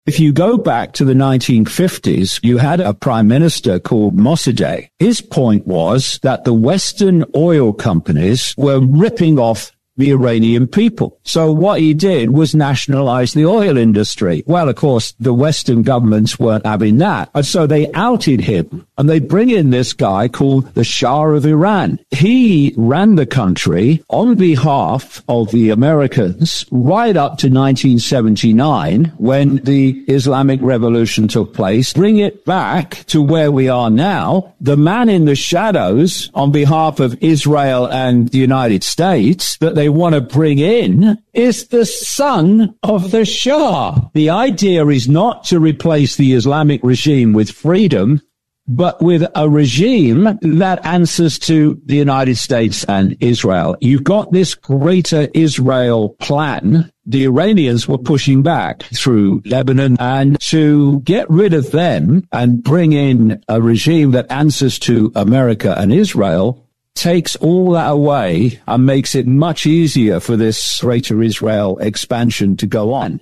If you go back to the 1950s, you had a prime minister called Mossadegh. His point was that the Western oil companies were ripping off the Iranian people. So what he did was nationalize the oil industry. Well, of course, the Western governments weren't having that. And so they outed him, and they bring in this guy called the Shah of Iran. He ran the country on behalf of the Americans right up to 1979, when the Islamic Revolution took place. Bring it back to where we are now. The man in the shadows on behalf of Israel and the United States that they want to bring in is the son of the Shah. The idea is not to replace the Islamic regime with freedom, but with a regime that answers to the United States and Israel. You've got this greater Israel plan. The Iranians were pushing back through Lebanon, and to get rid of them and bring in a regime that answers to America and Israel takes all that away and makes it much easier for this greater Israel expansion to go on.